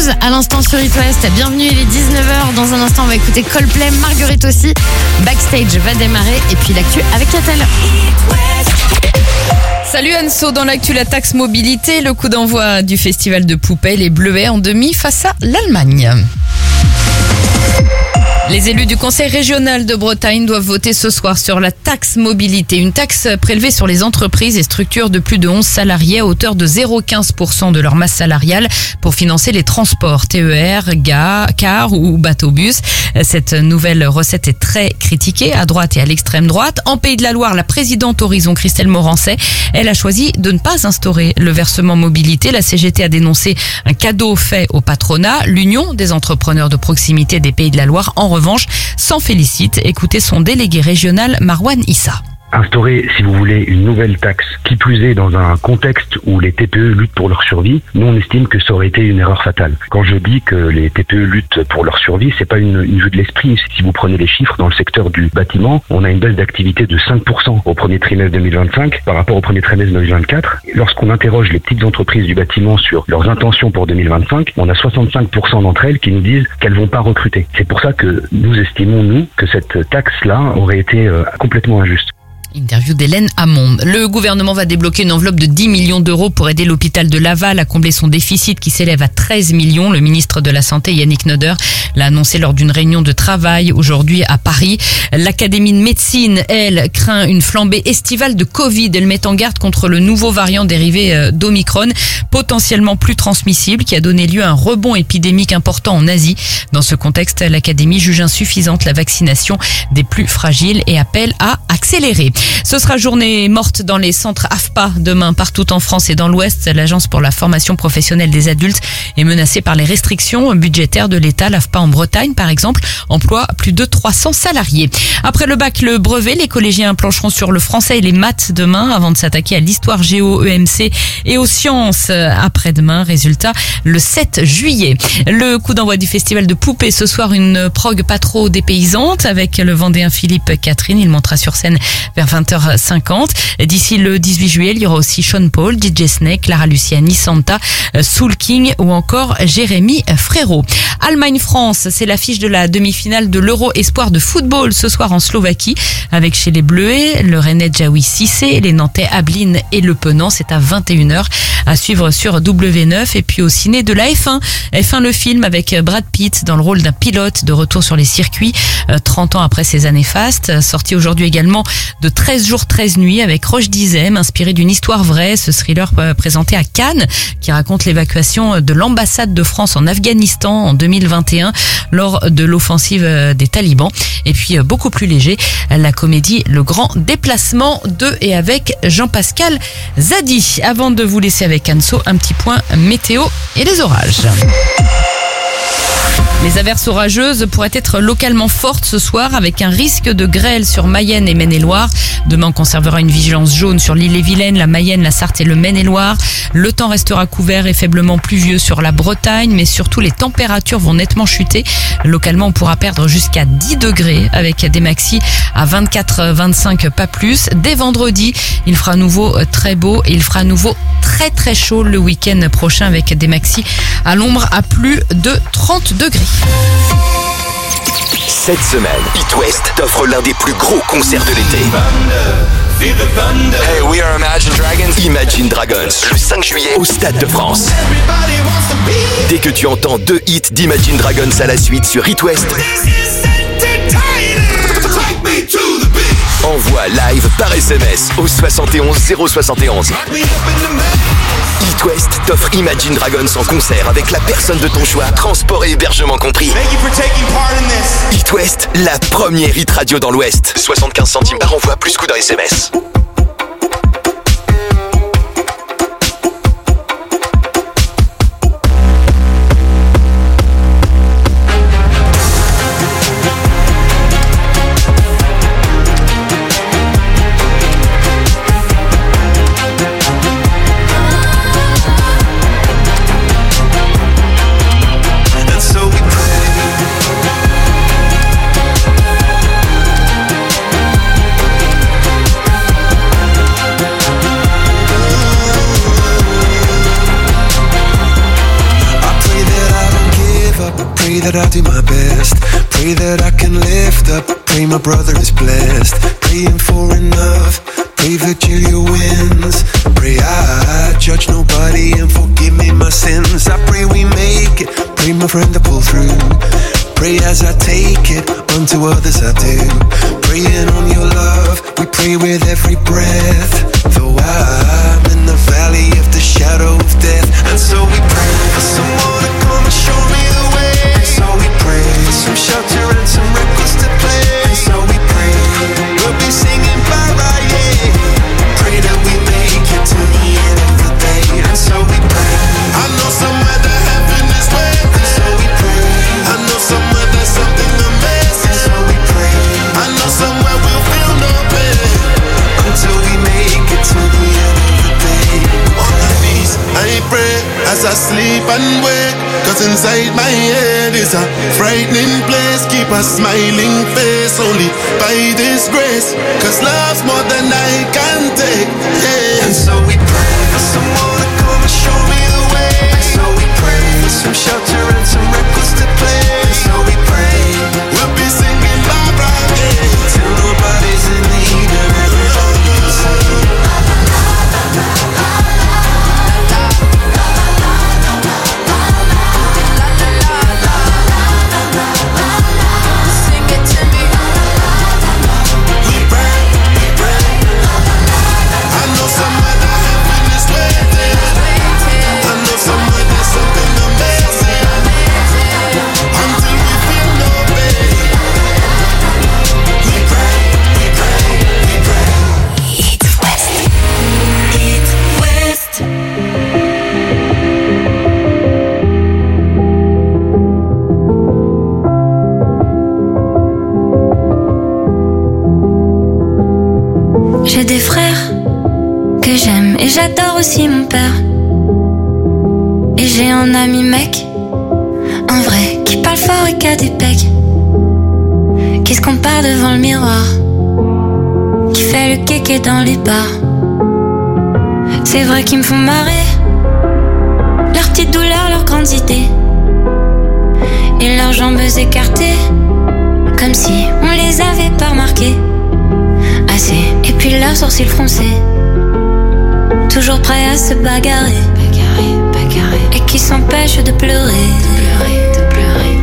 Muse à l'instant sur It West. Bienvenue, il est 19h. Dans un instant, on va écouter Coldplay, Marguerite aussi. Backstage va démarrer et puis l'actu avec Yatel. Salut Anso, dans l'actu, la taxe mobilité, le coup d'envoi du festival de poupées, les Bleuets en demi face à l'Allemagne. Les élus du Conseil régional de Bretagne doivent voter ce soir sur la taxe mobilité, une taxe prélevée sur les entreprises et structures de plus de 11 salariés à hauteur de 0,15% de leur masse salariale pour financer les transports TER, car ou bateau-bus. Cette nouvelle recette est très critiquée à droite et à l'extrême droite. En Pays de la Loire, la présidente Horizon, Christelle Morancet, elle a choisi de ne pas instaurer le versement mobilité. La CGT a dénoncé un cadeau fait au patronat. L'Union des entrepreneurs de proximité des Pays de la Loire, en revanche, s'en félicite. Écoutez son délégué régional Marwan Issa. Instaurer, si vous voulez, une nouvelle taxe, qui plus est dans un contexte où les TPE luttent pour leur survie, nous on estime que ça aurait été une erreur fatale. Quand je dis que les TPE luttent pour leur survie, c'est pas une vue de l'esprit. Si vous prenez les chiffres, dans le secteur du bâtiment, on a une baisse d'activité de 5% au premier trimestre 2025 par rapport au premier trimestre 2024. Lorsqu'on interroge les petites entreprises du bâtiment sur leurs intentions pour 2025, on a 65% d'entre elles qui nous disent qu'elles vont pas recruter. C'est pour ça que nous estimons, nous, que cette taxe-là aurait été complètement injuste. Interview d'Hélène Hamon. Le gouvernement va débloquer une enveloppe de 10 millions d'euros pour aider l'hôpital de Laval à combler son déficit qui s'élève à 13 millions. Le ministre de la Santé, Yannick Noder, l'a annoncé lors d'une réunion de travail aujourd'hui à Paris. L'Académie de médecine, elle, craint une flambée estivale de Covid. Elle met en garde contre le nouveau variant dérivé d'Omicron, potentiellement plus transmissible, qui a donné lieu à un rebond épidémique important en Asie. Dans ce contexte, l'Académie juge insuffisante la vaccination des plus fragiles et appelle à accélérer. Ce sera journée morte dans les centres AFPA demain partout en France et dans l'Ouest. L'Agence pour la formation professionnelle des adultes est menacée par les restrictions budgétaires de l'État. L'AFPA en Bretagne, par exemple, emploie plus de 300 salariés. Après le bac, le brevet, les collégiens plancheront sur le français et les maths demain avant de s'attaquer à l'histoire géo, EMC et aux sciences après-demain. Résultat, le 7 juillet. Le coup d'envoi du festival de poupées ce soir, une prog pas trop dépaysante avec le Vendéen Philippe Catherine. Il montera sur scène vers 20h50. D'ici le 18 juillet, il y aura aussi Sean Paul, DJ Snake, Clara Luciani, Santa, Soul King ou encore Jérémy Frérot. Allemagne-France, c'est l'affiche de la demi-finale de l'Euro Espoir de football ce soir en Slovaquie avec chez les Bleuets, le Rennais Jaoui Cissé, les Nantais Ablin et Le Penant. C'est à 21h à suivre sur W9 et puis au ciné de la F1. F1 le film avec Brad Pitt dans le rôle d'un pilote de retour sur les circuits 30 ans après ses années fastes. Sorti aujourd'hui également de 13 jours 13 nuits avec Roche Dizem, inspiré d'une histoire vraie, ce thriller présenté à Cannes qui raconte l'évacuation de l'ambassade de France en Afghanistan en 2021 lors de l'offensive des talibans. Et puis beaucoup plus léger, la comédie Le Grand Déplacement de et avec Jean-Pascal Zadi. Avant de vous laisser avec Anso, un petit point météo et les orages. Les averses orageuses pourraient être localement fortes ce soir avec un risque de grêle sur Mayenne et Maine-et-Loire. Demain, on conservera une vigilance jaune sur l'Ille-et-Vilaine, la Mayenne, la Sarthe et le Maine-et-Loire. Le temps restera couvert et faiblement pluvieux sur la Bretagne, mais surtout les températures vont nettement chuter. Localement, on pourra perdre jusqu'à 10 degrés avec des maxis à 24-25, pas plus. Dès vendredi, il fera à nouveau très beau et il fera à nouveau très très chaud le week-end prochain avec des maxis à l'ombre à plus de 30 degrés. Cette semaine, It West t'offre l'un des plus gros concerts de l'été. Hey, we are Imagine Dragons. Imagine Dragons, le 5 juillet au Stade de France. Dès que tu entends 2 hits d'Imagine Dragons à la suite sur It West, envoie live par SMS au 71 071. It West t'offre Imagine Dragons en concert avec la personne de ton choix, transport et hébergement compris. It West, la première hit radio dans l'Ouest. 75 centimes par envoi plus coût d'un SMS. that I do my best. Pray that I can lift up. Pray my brother is blessed. Praying for enough. Pray Virgilia wins. Pray I judge nobody and forgive me my sins. I pray we make it. Pray my friend to pull through. Pray as I take it, unto others I do. Praying on your love, we pray with every breath. Though I'm in the valley of the shadow of death. And so we pray for someone to come and show me the way. And so we pray for some shelter and some records to play. And so we pray, we'll be singing bye-bye, yeah. Pray that we make it to the end of the day. And so we pray, I know somewhere that heaven is waiting. And so we pray, I know somewhere there's something amazing. And so we pray, I know somewhere we'll feel no pain until we make it to the end of the day. On my knees, I pray as I sleep and wake. Cause inside my head is a frightening place. Keep a smiling face only by this grace. Cause love's more than I can take, yeah. And so we pray for someone to come and show me the way. And so we pray for some shelter and some records to play. And so we pray, we'll be singing bye-bye, yeah. Till nobody's in need of everybody can say. J'ai des frères que j'aime et j'adore aussi mon père. Et j'ai un ami mec, un vrai, qui parle fort et qui a des pecs, qui se compare devant le miroir, qui fait le kéké dans les bars. C'est vrai qu'ils me font marrer, leurs petites douleurs, leurs grandes idées, et leurs jambes écartées, comme si on les avait pas remarquées. Assez, et puis leurs sourcils froncés, toujours prêts à se bagarrer, et qui s'empêchent de pleurer, de pleurer.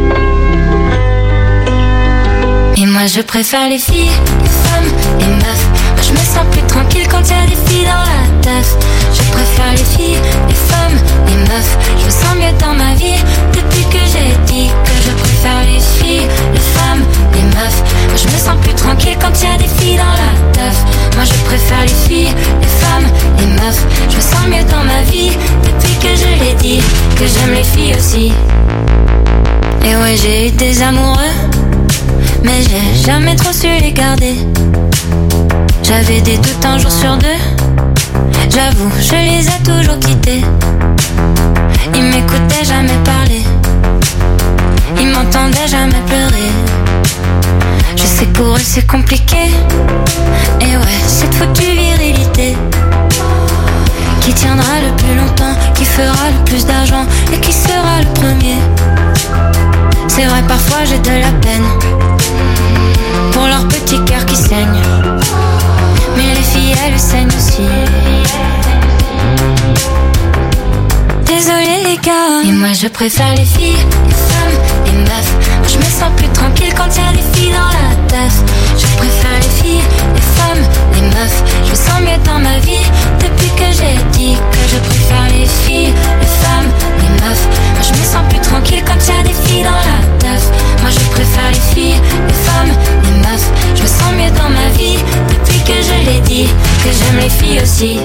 Et moi je préfère les filles, les femmes, les meufs. Moi je me sens plus tranquille quand y a des filles dans la teuf. Je préfère les filles, les femmes, les meufs. Je me sens mieux dans ma vie depuis que j'ai dit que je préfère les filles, les femmes, les meufs. Moi je me sens plus tranquille quand y a des filles dans la teuf. Moi je préfère les filles, les femmes, les meufs. Je me sens mieux dans ma vie depuis que je l'ai dit que j'aime les filles aussi. Et ouais, j'ai eu des amoureux, mais j'ai jamais trop su les garder. J'avais des doutes un jour sur deux, j'avoue, je les ai toujours quittés. Ils m'écoutaient jamais parler, ils m'entendaient jamais pleurer. Je sais que pour eux c'est compliqué, et ouais, cette foutue virilité qui tiendra le plus longtemps, qui fera le plus d'argent et qui sera le premier. C'est vrai, parfois j'ai de la peine pour leur petit cœur qui saigne, mais les filles elles saignent aussi. Désolé les gars, et moi je préfère les filles, les femmes, les meufs. Moi je me sens plus tranquille quand y a des filles dans la teuf. Je préfère les filles, les femmes, les meufs. Je me sens mieux dans ma vie depuis que j'ai dit que je préfère les filles, les femmes, les meufs. Moi je me sens plus tranquille quand y a des filles dans la teuf. Moi je préfère les filles, les femmes, les meufs. Je me sens mieux dans ma vie depuis que je l'ai dit que j'aime les filles aussi.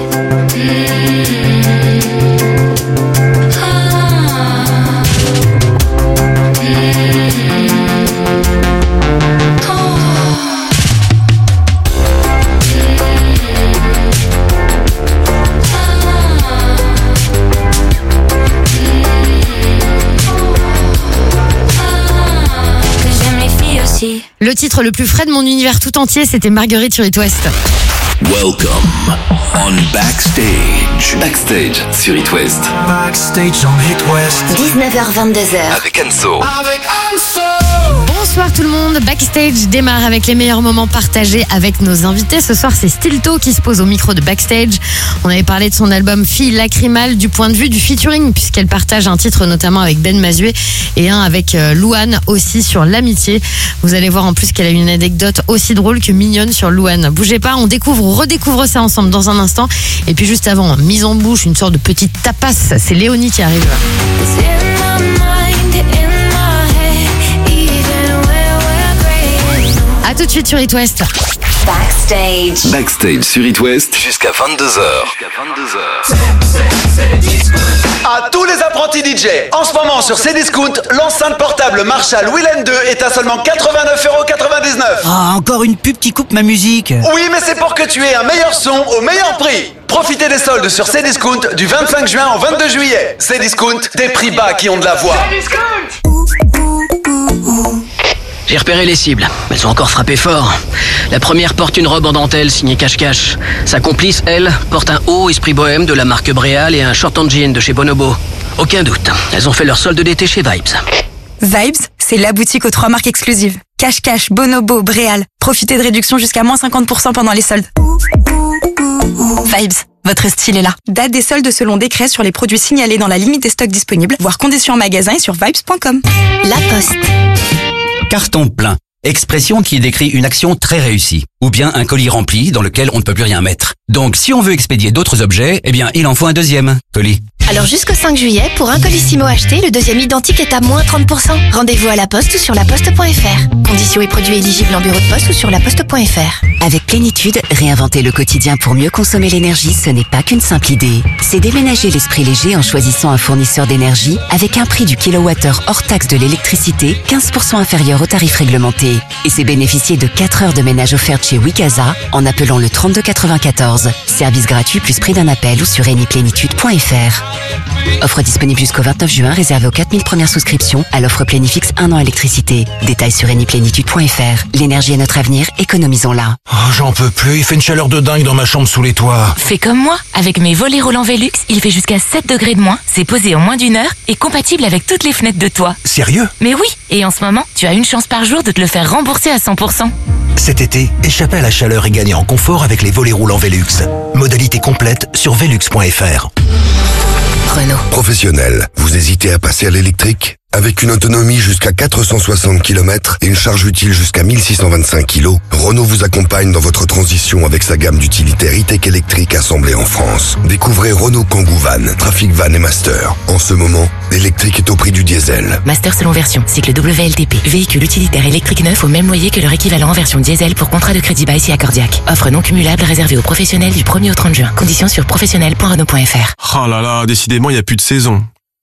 Le titre titre le plus frais de mon univers tout entier, c'était Marguerite sur It West. Welcome on Backstage. Backstage sur It West. Backstage on It West. 19h-22h. Avec Anso. Bonsoir tout le monde, Backstage démarre avec les meilleurs moments partagés avec nos invités. Ce soir, c'est Stilto qui se pose au micro de Backstage. On avait parlé de son album Fille lacrymale du point de vue du featuring, puisqu'elle partage un titre notamment avec Ben Mazué et un avec Louane aussi sur l'amitié. Vous allez voir en plus qu'elle a une anecdote aussi drôle que mignonne sur Louane. Bougez pas, on découvre ou redécouvre ça ensemble dans un instant. Et puis juste avant, mise en bouche, une sorte de petite tapas, c'est Léonie qui arrive. A tout de suite sur It West. Backstage. Backstage sur It West jusqu'à 22h. À tous les apprentis DJ, en ce moment sur Cdiscount, l'enceinte portable Marshall Willen 2 est à seulement 89,99€. Ah, encore une pub qui coupe ma musique. Oui, mais c'est pour que tu aies un meilleur son au meilleur prix. Profitez des soldes sur Cdiscount du 25 juin au 22 juillet. Cdiscount, des prix bas qui ont de la voix. J'ai repéré les cibles. Elles ont encore frappé fort. La première porte une robe en dentelle signée Cache-Cache. Sa complice, elle, porte un haut esprit bohème de la marque Bréal et un short en jean de chez Bonobo. Aucun doute, elles ont fait leur solde d'été chez Vibes. Vibes, c'est la boutique aux 3 marques exclusives. Cache-Cache, Bonobo, Bréal. Profitez de réductions jusqu'à moins 50% pendant les soldes. Vibes, votre style est là. Date des soldes selon décret sur les produits signalés dans la limite des stocks disponibles, voire conditions en magasin et sur vibes.com. La Poste. Carton plein. Expression qui décrit une action très réussie. Ou bien un colis rempli dans lequel on ne peut plus rien mettre. Donc si on veut expédier d'autres objets, eh bien il en faut un deuxième colis. Alors jusqu'au 5 juillet, pour un Colissimo acheté, le deuxième identique est à moins 30%. Rendez-vous à la Poste ou sur laposte.fr. Conditions et produits éligibles en bureau de poste ou sur laposte.fr. Avec Plénitude, réinventer le quotidien pour mieux consommer l'énergie, ce n'est pas qu'une simple idée. C'est déménager l'esprit léger en choisissant un fournisseur d'énergie avec un prix du kilowattheure hors taxe de l'électricité 15% inférieur au tarif réglementé. Et c'est bénéficier de 4 heures de ménage offertes chez Wikaza en appelant le 3294. Service gratuit plus prix d'un appel ou sur eniplénitude.fr. Offre disponible jusqu'au 29 juin, réservée aux 4000 premières souscriptions à l'offre Plénifix 1 an électricité. Détails sur eniplénitude.fr. L'énergie est notre avenir, économisons-la. Oh, j'en peux plus, il fait une chaleur de dingue dans ma chambre sous les toits. Fais comme moi, avec mes volets roulants Velux, il fait jusqu'à 7 degrés de moins, c'est posé en moins d'1 heure et compatible avec toutes les fenêtres de toit. Sérieux? Mais oui, et en ce moment, tu as une chance par jour de te le faire rembourser à 100%. Cet été, échappez à la chaleur et gagnez en confort avec les volets roulants Velux. Modalité complète sur velux.fr. Renault. Professionnel, vous hésitez à passer à l'électrique? Avec une autonomie jusqu'à 460 km et une charge utile jusqu'à 1625 kg, Renault vous accompagne dans votre transition avec sa gamme d'utilitaires e-tech électriques assemblés en France. Découvrez Renault Kangoo Van, Trafic Van et Master. En ce moment, l'électrique est au prix du diesel. Master selon version, cycle WLTP. Véhicule utilitaire électrique neuf au même loyer que leur équivalent en version diesel pour contrat de crédit bail si accordiaque. Offre non cumulable réservée aux professionnels du 1er au 30 juin. Conditions sur professionnel.renault.fr. Oh là là, décidément, il n'y a plus de saison.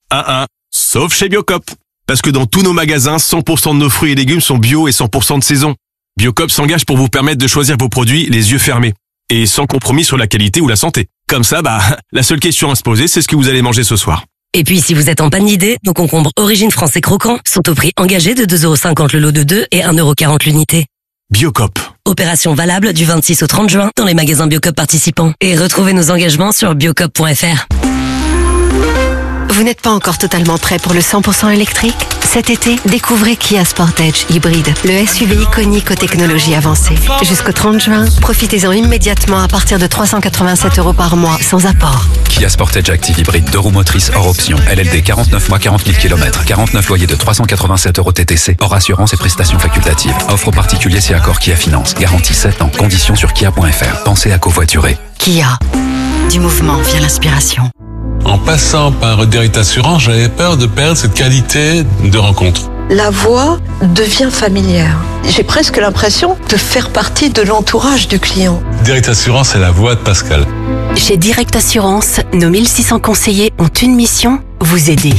Sauf chez Biocop. Parce que dans tous nos magasins, 100% de nos fruits et légumes sont bio et 100% de saison. Biocop s'engage pour vous permettre de choisir vos produits les yeux fermés. Et sans compromis sur la qualité ou la santé. Comme ça, la seule question à se poser, c'est ce que vous allez manger ce soir. Et puis, si vous êtes en panne d'idées, nos concombres Origine France et Croquants sont au prix engagé de 2,50€ le lot de 2 et 1,40€ l'unité. Biocop. Opération valable du 26 au 30 juin dans les magasins Biocop participants. Et retrouvez nos engagements sur biocop.fr. Vous n'êtes pas encore totalement prêt pour le 100% électrique? Cet été, découvrez Kia Sportage Hybride, le SUV iconique aux technologies avancées. Jusqu'au 30 juin, profitez-en immédiatement à partir de 387€ par mois, sans apport. Kia Sportage Active Hybride, 2 roues motrices hors option. LLD 49 mois, 40 000 km. 49 loyers de 387€ TTC, hors assurance et prestations facultatives. Offre aux particuliers si accord Kia Finance. Garantie 7 ans. Conditions sur kia.fr. Pensez à covoiturer. Kia. Du mouvement vient l'inspiration. En passant par Direct Assurance, j'avais peur de perdre cette qualité de rencontre. La voix devient familière. J'ai presque l'impression de faire partie de l'entourage du client. Direct Assurance, c'est la voix de Pascal. Chez Direct Assurance, nos 1600 conseillers ont une mission, vous aider.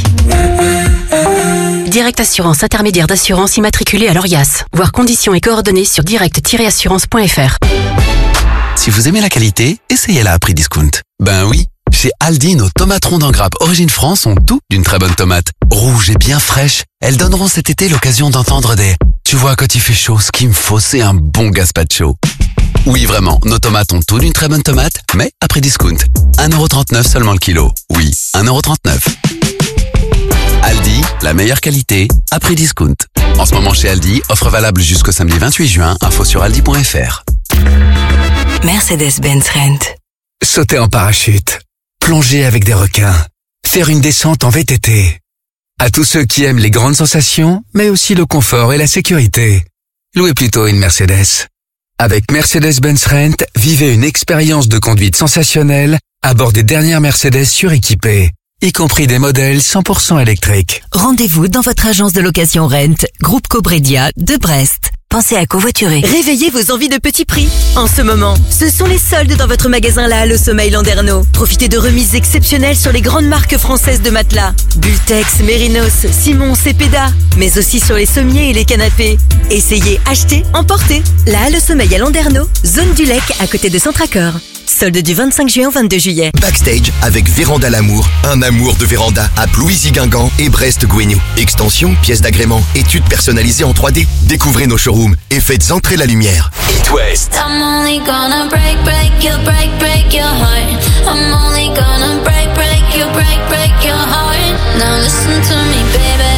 Direct Assurance, intermédiaire d'assurance immatriculée à l'ORIAS. Voir conditions et coordonnées sur direct-assurance.fr. Si vous aimez la qualité, essayez-la à prix discount. Ben oui. Chez Aldi, nos tomates rondes en grappe Origine France ont tout d'une très bonne tomate. rouges et bien fraîches, elles donneront cet été l'occasion d'entendre des « Tu vois, quand il fait chaud, ce qu'il me faut, c'est un bon gazpacho ». Oui, vraiment, nos tomates ont tout d'une très bonne tomate, mais à prix discount. 1,39€ seulement le kilo. Oui, 1,39€. Aldi, la meilleure qualité, à prix discount. En ce moment chez Aldi, offre valable jusqu'au samedi 28 juin, info sur aldi.fr. Mercedes-Benz Rent. Sauter en parachute, plonger avec des requins, faire une descente en VTT. À tous ceux qui aiment les grandes sensations, mais aussi le confort et la sécurité, louez plutôt une Mercedes. Avec Mercedes-Benz Rent, vivez une expérience de conduite sensationnelle à bord des dernières Mercedes suréquipées, y compris des modèles 100% électriques. Rendez-vous dans votre agence de location Rent, Groupe Cobredia de Brest. Pensez à covoiturer. Réveillez vos envies de petits prix. En ce moment, ce sont les soldes dans votre magasin La Halle au Sommeil Landerneau. Profitez de remises exceptionnelles sur les grandes marques françaises de matelas. Bultex, Mérinos, Simon, Cepeda. Mais aussi sur les sommiers et les canapés. Essayez, achetez, emportez. La Halle au Sommeil à Landerneau, zone du Lec à côté de Centracor. Solde du 25 juin au 22 juillet. Backstage avec Véranda l'Amour, un amour de véranda à Plouisy-Guingamp et Brest-Gouesnou. Extension, pièces d'agrément, études personnalisées en 3D. Découvrez nos showrooms et faites entrer la lumière. It West. I'm only gonna break your heart. I'm only gonna break your heart. Now listen to me, baby.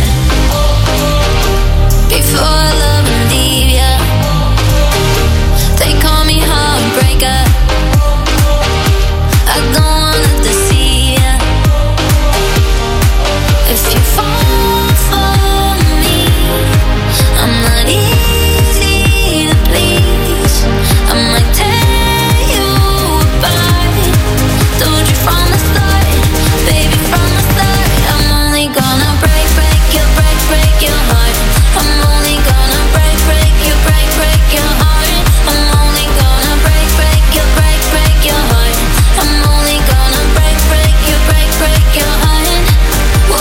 Before I love and leave ya, they call me heartbreaker. I don't wanna deceive ya. If you fall for me, I'm not easy to please. I might tear you apart. Told you from the start, baby, from the start. I'm only gonna break your heart. I'm only gonna break your heart. I'm only gonna break your heart. I'm only gonna break your heart. Whoa,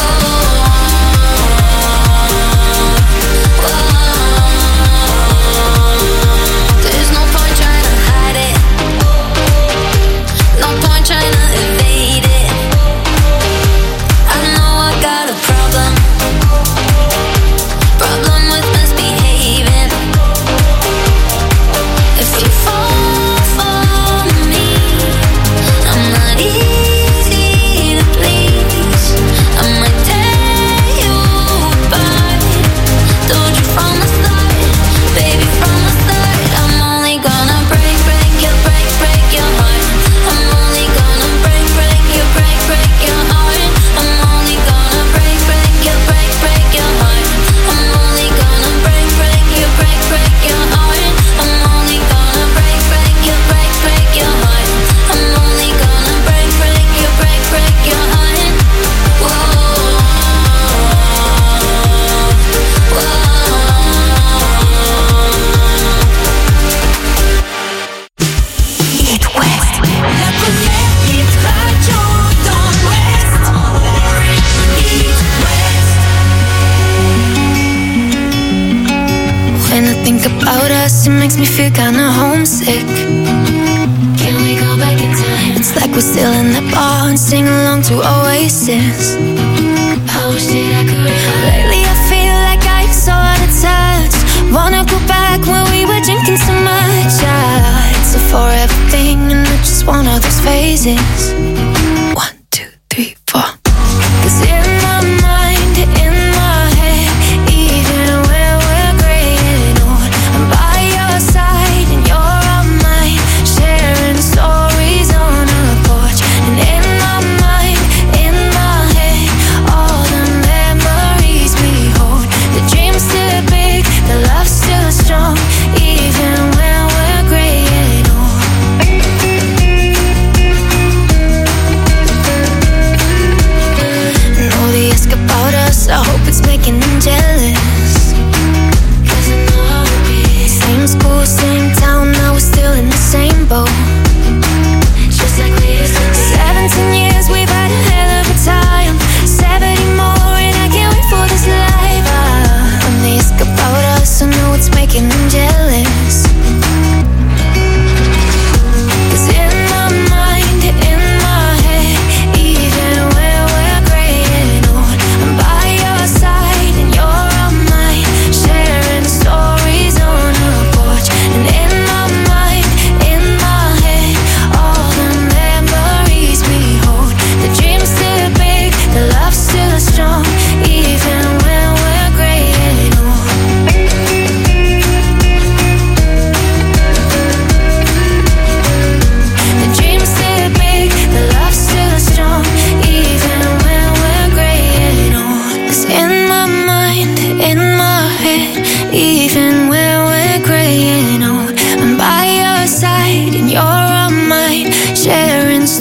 there's no point trying to hide it. No point trying to evade it. I know I got a problem with misbehaving. If you fall for me, I'm not easy to please. I might tear you apart. Told you from the start, baby, from the start. I'm only gonna break your heart. I'm only gonna break your heart. I'm only gonna break your heart. I'm only gonna break your heart. I'm only gonna break your heart. I'm only gonna break your heart. Whoa, It West. La première hit radio dans l'Ouest. It West. When I think about us, it makes me feel kinda homesick. Can we go back in time? It's like we're still in the bar and sing along to Oasis. I wish that I could. Lately I feel like I'm so out of touch. Wanna go back when we were drinking so much. It's a forever thing and I just want all those phases. 1, 2, 3, 4. 'Cause in my mind, in my head, even when we're gray and old, I'm by your side and you're on mine, sharing stories on a porch. And in my mind, in my head, all the memories we hold. The dream's still big, the love's still strong, even when we're gray and old.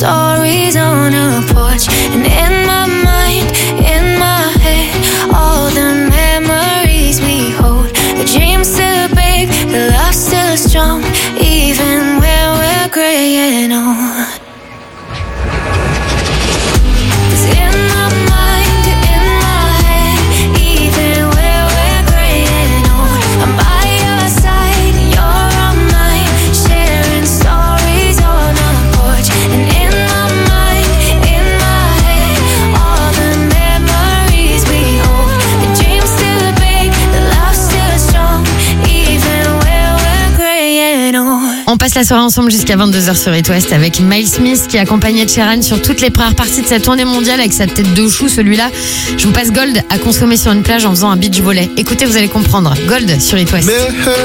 stories on a porch. And in my mind, in my head, all the memories we hold. The dream's still big, the love's still strong, even when we're graying old. On passe la soirée ensemble jusqu'à 22h sur It West avec Miles Smith qui accompagnait Sheeran sur toutes les premières parties de sa tournée mondiale avec sa tête de chou. Celui-là, je vous passe Gold à consommer sur une plage en faisant un beach volley. Écoutez, vous allez comprendre. Gold sur It West.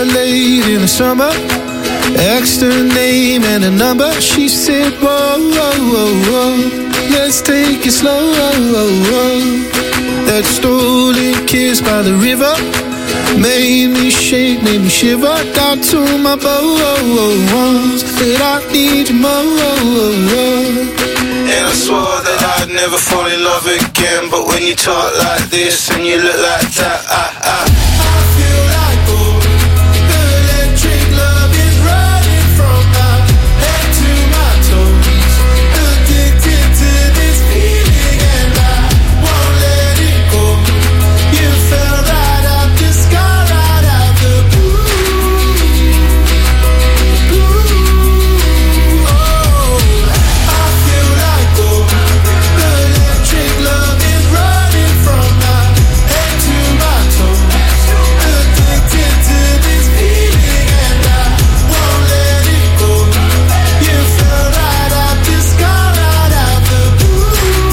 Asked her name and a number. She said, whoa, whoa, whoa, whoa. Let's take it slow. That stolen kiss by the river made me shake, made me shiver. Down to my bones, said I need you more. And I swore that I'd never fall in love again. But when you talk like this and you look like that, I feel like gold. The electric love is running from my head to my toes. Addicted to this feeling and I won't let it go. You fell right out the sky, right out the blue. Oh, I feel like gold. The electric love is running from my head to my toes. Addicted to this feeling and I won't let it go. You fell right out the sky, right out the blue.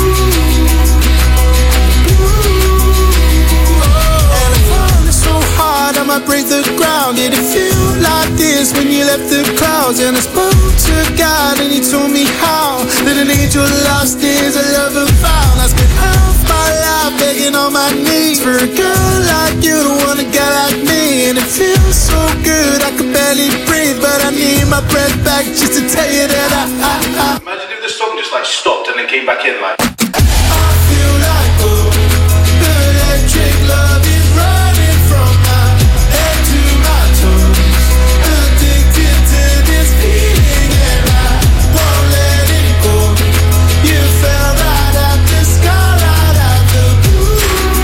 And I'm falling so hard I might break the ground. Did it feel like this when you left the clouds? And I spoke to God and he told me how that an angel lost is a lover found. I spent half my life begging on my knees for a girl like you to want a guy like me. And it feels so good I could barely breathe, but I need my breath back just to tell you that I Imagine if the song just like stopped and then came back in like. I feel like gold. The electric love is running from my head to my toes. Addicted to this feeling and I won't let it go. You fell right out the sky, right out the blue.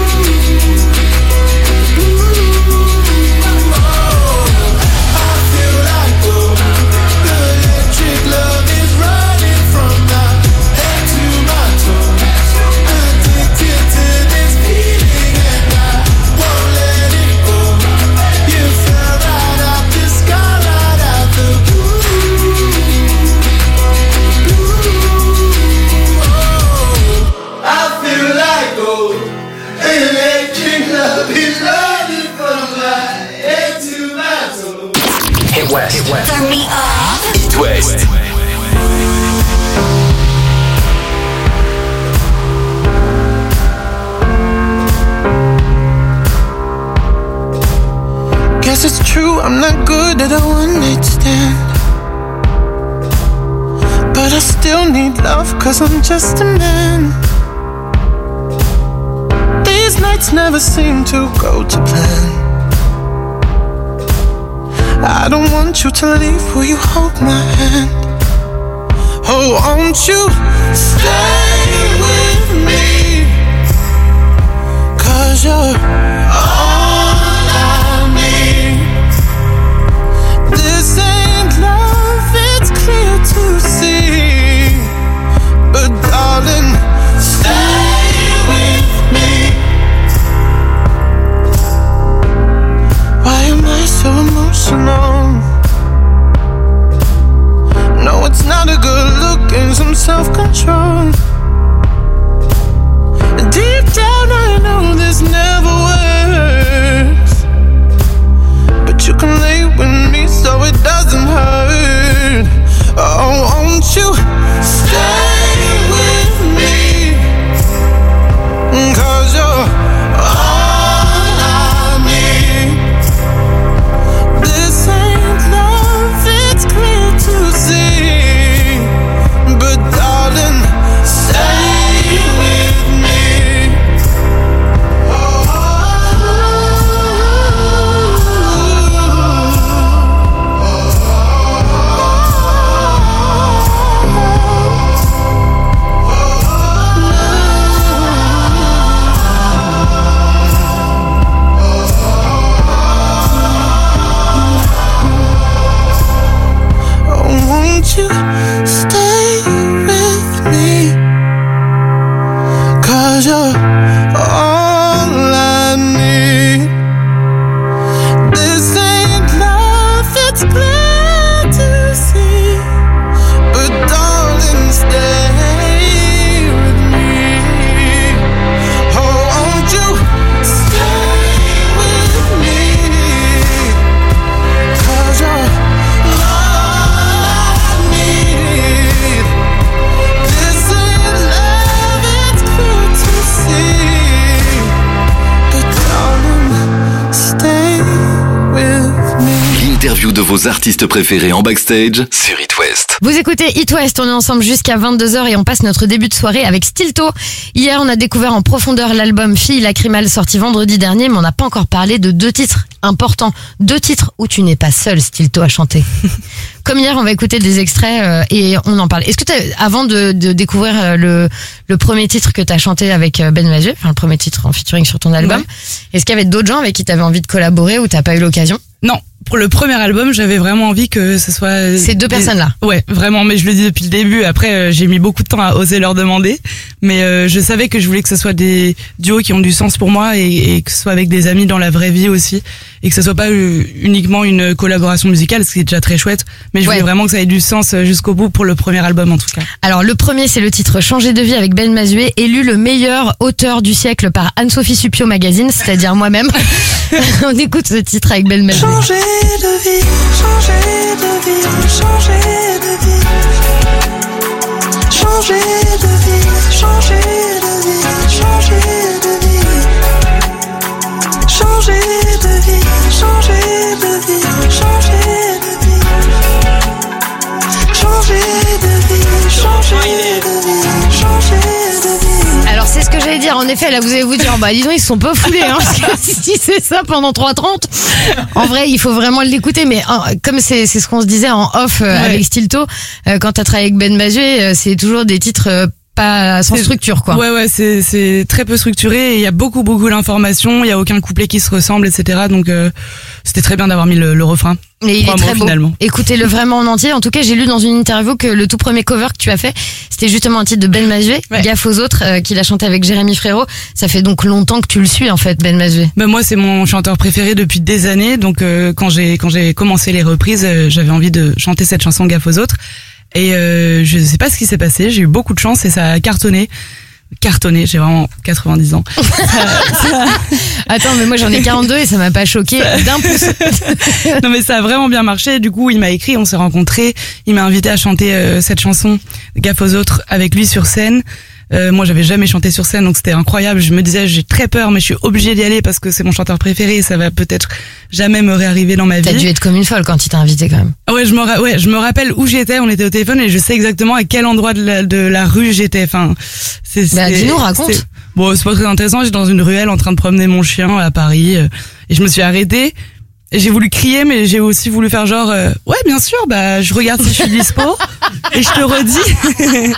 Oh, I feel like gold. The electric love is running from my head to my toes. Addicted to this feeling and I won't let it go. You fell right out the sky, right out the blue. Oh, I feel like gold. Electric love is running from my head to my toes. Hit West. Turn me up. Hit West. Guess it's true, I'm not good at a one-night stand. But I still need love, cause I'm just a man. These nights never seem to go to plan. I don't want you to leave, will you hold my hand? Oh, won't you stay with me? Cause you're all I need. This ain't love, it's clear to see. But darling, stay with me. Why am I so emotional? No, it's not a good look and some self-control. Deep down I know this never works, but you can lay with me so it doesn't hurt. Oh, won't you stay with me? Cause you're all I need. This ain't love, it's clear to see. But won't you stay with me? 'Cause you're all I need. This ain't love, it's clear to see. But darling, stay with me. Oh, won't you stay with me? 'Cause you're all I need. This ain't love, it's clear to see. But darling, stay with me. L'interview de vos artistes préférés en backstage sur It West. Vous écoutez It West, on est ensemble jusqu'à 22h et on passe notre début de soirée avec Stilto. Hier, on a découvert en profondeur l'album Fille lacrymale sorti vendredi dernier, mais on n'a pas encore parlé de 2 titres importants. 2 titres où tu n'es pas seul, Stilto, à chanter. Comme hier, on va écouter des extraits et on en parle. Est-ce que avant de découvrir le premier titre que tu as chanté avec Ben Mazué, enfin le premier titre en featuring sur ton album, est-ce qu'il y avait d'autres gens avec qui tu avais envie de collaborer ou t'as pas eu l'occasion? Non, pour le premier album, j'avais vraiment envie que ce soit... Ces 2 personnes-là. Ouais, vraiment, mais je le dis depuis le début. Après, j'ai mis beaucoup de temps à oser leur demander. Mais je savais que je voulais que ce soit des duos qui ont du sens pour moi et que ce soit avec des amis dans la vraie vie aussi. Et que ce soit pas uniquement une collaboration musicale, ce qui est déjà très chouette. Mais je voulais vraiment que ça ait du sens jusqu'au bout pour le premier album en tout cas. Alors le premier, c'est le titre Changer de vie avec Ben Mazué, élu le meilleur auteur du siècle par Anne-Sophie Suppiot Magazine, c'est-à-dire moi-même. On écoute ce titre avec Ben Mazué. Changer de vie, changer de vie, changer de vie. Changer de vie, changer de vie, changer de vie. Changer de vie, changer de vie, changer de vie. Changer de vie, changer de vie, changer de vie. Alors c'est ce que j'allais dire, en effet, là vous allez vous dire, bah dis donc ils se sont pas foulés, hein, parce que si c'est ça pendant 3h30, en vrai il faut vraiment l'écouter, mais comme c'est ce qu'on se disait en off avec Stilto, quand t'as travaillé avec Ben Mazué, c'est toujours des titres pas sans structure quoi. Ouais, c'est très peu structuré et il y a beaucoup d'informations, il y a aucun couplet qui se ressemble, etc. Donc c'était très bien d'avoir mis le refrain. Mais il est très beau. Finalement. Écoutez-le vraiment en entier. En tout cas, j'ai lu dans une interview que le tout premier cover que tu as fait, c'était justement un titre de Ben Mazué, Gaffe aux autres, qu'il a chanté avec Jérémy Frérot. Ça fait donc longtemps que tu le suis en fait, Ben Mazué. Ben moi, c'est mon chanteur préféré depuis des années. Donc quand j'ai commencé les reprises, j'avais envie de chanter cette chanson Gaffe aux autres. Et je sais pas ce qui s'est passé. J'ai eu beaucoup de chance et ça a cartonné. J'ai vraiment 90 ans. Attends, mais moi j'en ai 42 et ça m'a pas choqué d'un pouce. Non mais ça a vraiment bien marché. Du coup, il m'a écrit, on s'est rencontrés. Il m'a invité à chanter cette chanson Gaffe aux autres avec lui sur scène. Moi, j'avais jamais chanté sur scène, donc c'était incroyable. Je me disais, j'ai très peur, mais je suis obligée d'y aller parce que c'est mon chanteur préféré et ça va peut-être jamais me réarriver dans ma vie. T'as dû être comme une folle quand il t'a invité quand même. Ouais, je me rappelle où j'étais. On était au téléphone et je sais exactement à quel endroit de la rue j'étais. Enfin, dis-nous, raconte. Bon, c'est pas très intéressant. J'étais dans une ruelle en train de promener mon chien à Paris et je me suis arrêtée. Et j'ai voulu crier, mais j'ai aussi voulu faire genre, ouais, bien sûr, bah, je regarde si je suis dispo et je te redis.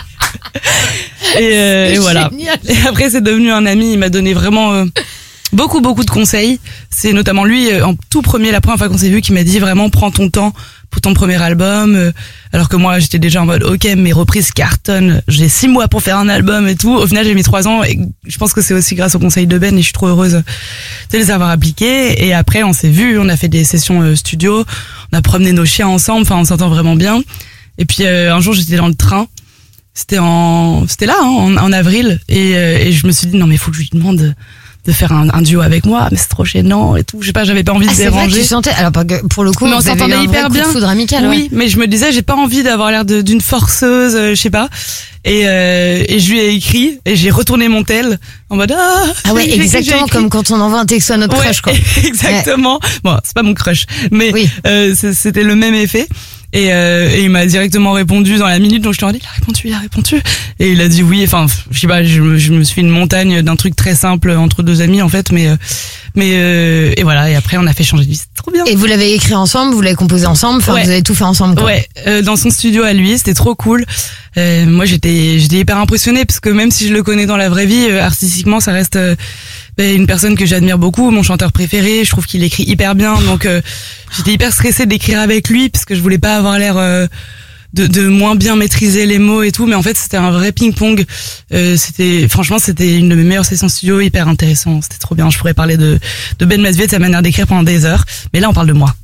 Et voilà. Et après, c'est devenu un ami. Il m'a donné vraiment beaucoup de conseils. C'est notamment lui, en tout premier, la première fois qu'on s'est vu, qui m'a dit vraiment, prends ton temps pour ton premier album. Alors que moi, j'étais déjà en mode, ok, mes reprises cartonnent. J'ai 6 mois pour faire un album et tout. Au final, j'ai mis 3 ans et je pense que c'est aussi grâce aux conseils de Ben et je suis trop heureuse de les avoir appliqués. Et après, on s'est vu, on a fait des sessions studio, on a promené nos chiens ensemble. Enfin, on s'entend vraiment bien. Et puis, un jour, j'étais dans le train. C'était là, hein, en avril. Et je me suis dit, non, mais il faut que je lui demande de faire un duo avec moi, mais c'est trop gênant et tout. Je sais pas, j'avais pas envie de déranger. C'est vrai, tu sentais, alors pour le coup, mais on s'entendait hyper bien. Coup de foudre amical, oui, mais je me disais, j'ai pas envie d'avoir l'air d'une forceuse, je sais pas. Et je lui ai écrit et j'ai retourné mon tel en mode ah ouais, exactement comme quand on envoie un texto à notre crush quoi. Exactement. Ouais. Bon, c'est pas mon crush, mais oui. C'était le même effet. Et il m'a directement répondu dans la minute, donc je te dis, il a répondu. Et il a dit oui, enfin, je sais pas, je me suis fait une montagne d'un truc très simple entre 2 amis, en fait, mais et voilà, et après on a fait changer de vie, c'était trop bien. Et vous l'avez écrit ensemble, vous l'avez composé ensemble, enfin, vous avez tout fait ensemble, quoi. Ouais, dans son studio à lui, c'était trop cool. Moi, j'étais hyper impressionnée, parce que même si je le connais dans la vraie vie, artistiquement, ça reste une personne que j'admire beaucoup, mon chanteur préféré, je trouve qu'il écrit hyper bien, donc j'étais hyper stressée d'écrire avec lui parce que je voulais pas avoir l'air de moins bien maîtriser les mots et tout, mais en fait c'était un vrai ping-pong. C'était une de mes meilleures sessions studio, hyper intéressant, c'était trop bien. Je pourrais parler de Ben Mazué, de sa manière d'écrire pendant des heures, mais là on parle de moi.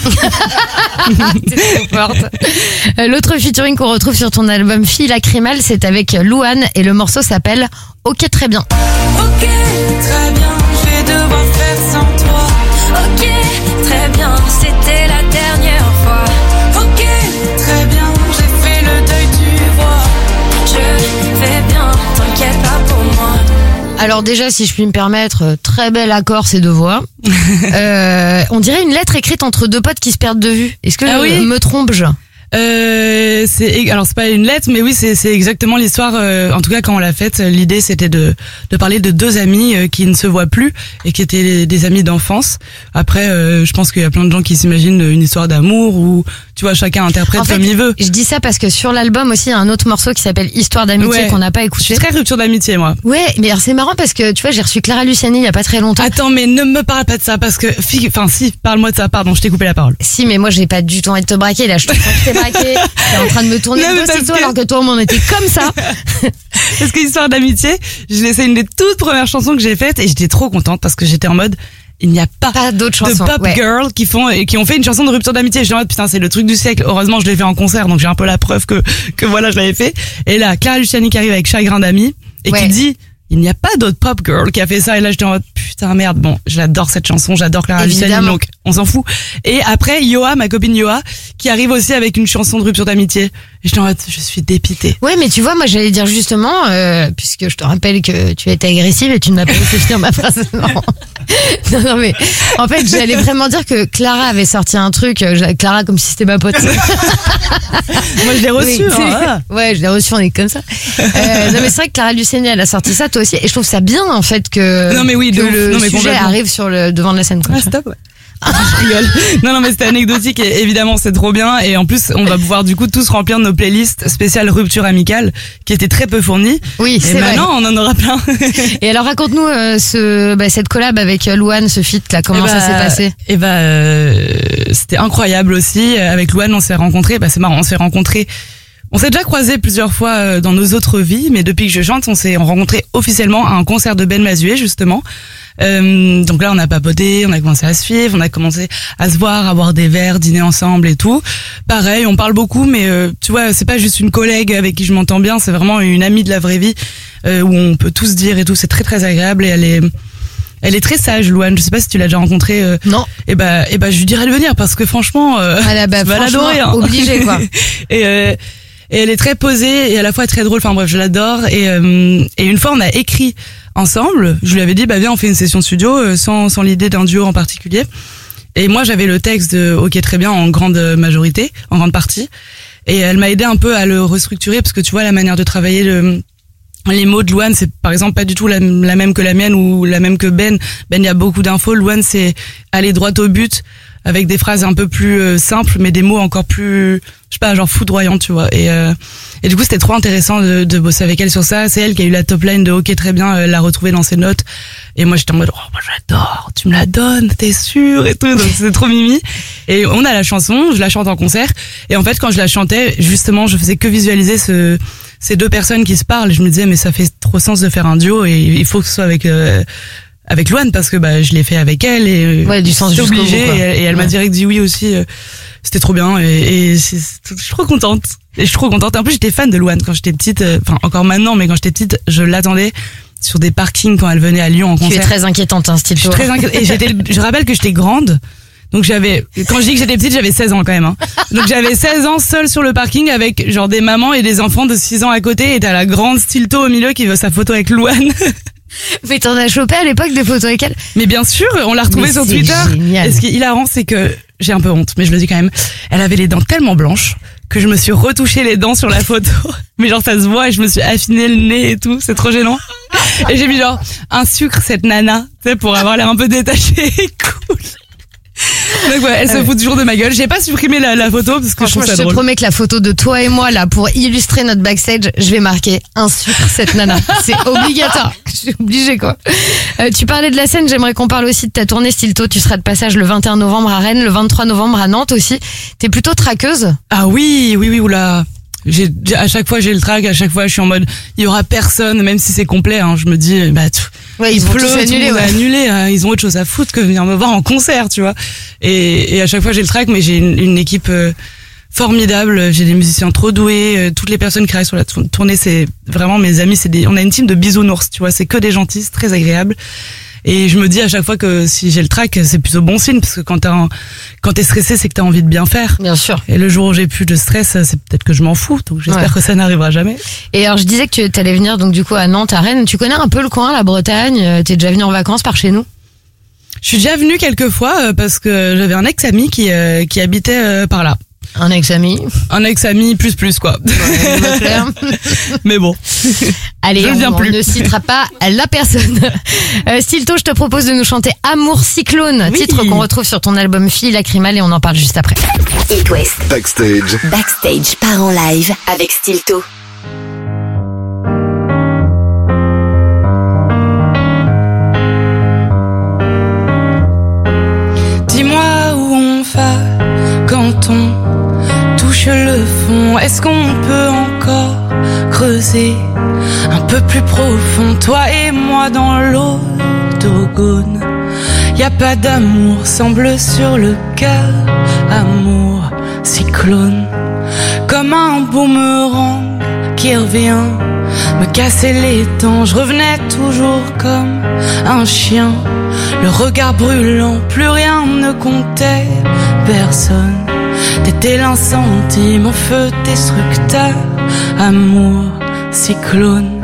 C'est trop forte. L'autre featuring qu'on retrouve sur ton album Fille Lacrymale, c'est avec Louane et le morceau s'appelle Ok très bien. Ok très bien, je vais devoir faire sans toi. Ok très bien, c'était la dernière fois. Ok très bien, j'ai fait le deuil, tu vois. Je vais bien, t'inquiète pas pour moi. Alors déjà, si je puis me permettre, très bel accord ces deux voix. On dirait une lettre écrite entre deux potes qui se perdent de vue. Est-ce que je me trompe-je ? C'est pas une lettre, mais oui, c'est exactement l'histoire. En tout cas, quand on l'a faite, l'idée c'était de parler de deux amis qui ne se voient plus et qui étaient des amis d'enfance. Après, je pense qu'il y a plein de gens qui s'imaginent une histoire d'amour ou tu vois, chacun interprète comme il veut. Je dis ça parce que sur l'album aussi, il y a un autre morceau qui s'appelle Histoire d'amitié qu'on n'a pas écouté. Je suis très rupture d'amitié, moi. Ouais, mais alors c'est marrant parce que tu vois, j'ai reçu Clara Luciani il y a pas très longtemps. Attends, mais ne me parle pas de ça parce que si, parle-moi de ça. Pardon, je t'ai coupé la parole. Si, mais moi j'ai pas du tout envie de te braquer là. Je te sens que je t'ai braqué. T'es en train de me tourner le dos, c'est toi, alors que toi, on était comme ça. Parce que Histoire d'amitié, c'est une des toutes premières chansons que j'ai faites et j'étais trop contente parce que j'étais en mode, il n'y a pas d'autres chansons de pop girl qui ont fait une chanson de rupture d'amitié. J'étais en mode, putain, c'est le truc du siècle. Heureusement, je l'ai fait en concert, donc j'ai un peu la preuve que voilà, je l'avais fait. Et là, Clara Luciani qui arrive avec Chagrin d'amis et qui dit, il n'y a pas d'autre pop girl qui a fait ça. Et là, j'étais en mode, putain, merde. Bon, j'adore cette chanson, j'adore Clara Luciani, donc on s'en fout. Et après, Yoa, ma copine Yoa, qui arrive aussi avec une chanson de rupture d'amitié. Et j'étais en mode, je suis dépitée. Ouais, mais tu vois, moi, j'allais dire justement, puisque je te rappelle que tu étais agressive et tu ne m'as pas laissé finir ma phrase. Non, mais en fait, j'allais vraiment dire que Clara avait sorti un truc, Clara comme si c'était ma pote. Moi, je l'ai reçu. Ouais, je l'ai reçu, on est comme ça. Non, mais c'est vrai que Clara Luciani, elle a sorti ça, toi aussi. Et je trouve ça bien, en fait, que le sujet arrive sur le devant de la scène. Stop, ouais. Je rigole. Non, mais c'était anecdotique et évidemment c'est trop bien et en plus on va pouvoir du coup tous remplir nos playlists spéciales rupture amicale qui étaient très peu fournies. Oui, c'est vrai. Et maintenant on en aura plein. Et alors raconte-nous cette collab avec Louane, ce feat là, comment ça s'est passé? C'était incroyable aussi. Avec Louane on s'est rencontrés, c'est marrant, on s'est déjà croisés plusieurs fois dans nos autres vies, mais depuis que je chante, on s'est rencontrés officiellement à un concert de Ben Mazué, justement. Donc là, on a papoté, on a commencé à suivre, on a commencé à se voir, à boire des verres, dîner ensemble et tout. Pareil, on parle beaucoup, mais tu vois, c'est pas juste une collègue avec qui je m'entends bien, c'est vraiment une amie de la vraie vie, où on peut tout se dire et tout, c'est très très agréable et elle est très sage, Louane. Je sais pas si tu l'as déjà rencontrée. Non. Et je lui dirais de venir parce que franchement, tu vas l'adorer. Hein. Obligé, quoi. Et elle est très posée et à la fois très drôle. Enfin bref, je l'adore. Et une fois, on a écrit ensemble. Je lui avais dit, viens, on fait une session studio sans l'idée d'un duo en particulier. Et moi, j'avais le texte de Ok très bien en grande majorité, en grande partie. Et elle m'a aidé un peu à le restructurer parce que tu vois la manière de travailler les mots de Louane, c'est par exemple pas du tout la même que la mienne ou la même que Ben. Ben, il y a beaucoup d'infos. Louane, c'est aller droit au but avec des phrases un peu plus simples, mais des mots encore plus, je sais pas, genre foudroyants, tu vois. Et du coup, c'était trop intéressant de bosser avec elle sur ça. C'est elle qui a eu la top line de Ok très bien, l'a retrouvée dans ses notes. Et moi, j'étais en mode, moi j'adore, tu me la donnes, t'es sûr et tout. Donc c'était trop mimi. Et on a la chanson, je la chante en concert. Et en fait, quand je la chantais, justement, je faisais que visualiser ces deux personnes qui se parlent. Et je me disais, mais ça fait trop sens de faire un duo et il faut que ce soit avec Louane parce que je l'ai fait avec elle et du sens jusqu'au bout, et elle m'a direct dit oui aussi. C'était trop bien et je suis trop contente. Et je suis trop contente. En plus, j'étais fan de Louane quand j'étais petite. Enfin, encore maintenant, mais quand j'étais petite, je l'attendais sur des parkings quand elle venait à Lyon en concert. Tu es très inquiétante, hein, style. Je suis très inquiétante. Et je rappelle que j'étais grande. Donc quand je dis que j'étais petite, j'avais 16 ans quand même. Hein. Donc j'avais 16 ans seule sur le parking avec genre des mamans et des enfants de 6 ans à côté et t'as la grande Stilto au milieu qui veut sa photo avec Louane. Mais t'en as chopé à l'époque des photos avec elle? Mais bien sûr, on l'a retrouvée sur Twitter. Génial. Et ce qui est hilarant, c'est que j'ai un peu honte, mais je le dis quand même. Elle avait les dents tellement blanches que je me suis retouché les dents sur la photo. Mais genre ça se voit et je me suis affiné le nez et tout, c'est trop gênant. Et j'ai mis genre un sucre cette nana, tu sais, pour avoir l'air un peu détaché et cool. Donc ouais, elle se fout toujours de ma gueule. J'ai pas supprimé la photo parce que je trouve ça drôle. Je te promets que la photo de toi et moi là pour illustrer notre backstage, je vais marquer un sur cette nana. C'est obligatoire. Je suis obligée quoi. Tu parlais de la scène, j'aimerais qu'on parle aussi de ta tournée Stilto. Tu seras de passage le 21 novembre à Rennes, le 23 novembre à Nantes aussi. T'es plutôt traqueuse? Ah oui, oula. À chaque fois j'ai le trac, à chaque fois je suis en mode il y aura personne, même si c'est complet, hein, je me dis ils vont tous annuler, hein, ils ont autre chose à foutre que venir me voir en concert, tu vois. Et à chaque fois j'ai le trac, mais j'ai une équipe formidable, j'ai des musiciens trop doués, toutes les personnes qui travaillent sur la tournée c'est vraiment mes amis, on a une team de bisounours, tu vois, c'est que des gentils, c'est très agréable. Et je me dis à chaque fois que si j'ai le trac, c'est plutôt bon signe, parce que quand t'es stressé, c'est que t'as envie de bien faire. Bien sûr. Et le jour où j'ai plus de stress, c'est peut-être que je m'en fous, donc j'espère que ça n'arrivera jamais. Et alors je disais que tu allais venir donc du coup à Nantes, à Rennes. Tu connais un peu le coin, la Bretagne? T'es déjà venu en vacances par chez nous? Je suis déjà venue quelques fois parce que j'avais un ex-ami qui habitait par là. Un ex-ami plus quoi. Ouais, mais bon. Allez, on ne citera pas la personne. Stilto, je te propose de nous chanter Amour Cyclone, titre qu'on retrouve sur ton album Filles Lacrymales, et on en parle juste après. It West. Backstage. Backstage part en live avec Stilto. Dis-moi où on va quand on touche le fond. Est-ce qu'on peut encore creuser un peu plus profond, toi et moi dans l'octogone? Y a pas d'amour, semble sur le cœur. Amour cyclone, comme un boomerang qui revient me casser les dents. Je revenais toujours comme un chien, le regard brûlant, plus rien ne comptait, personne. T'étais l'incendie, mon feu destructeur. Amour cyclone.